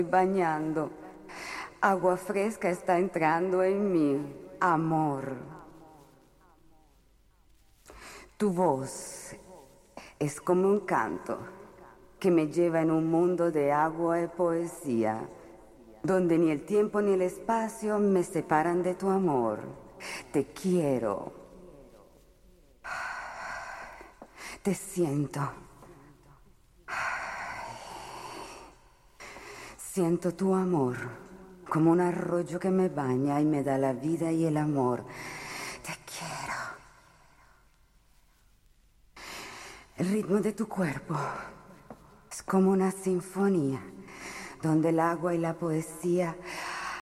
bañando. Agua fresca está entrando en mí, amor. Tu voz es como un canto que me lleva en un mundo de agua y poesía, donde ni el tiempo ni el espacio me separan de tu amor. Te quiero. Te siento. Siento tu amor como un arroyo que me baña y me da la vida y el amor. Te quiero. El ritmo de tu cuerpo es como una sinfonía donde el agua y la poesía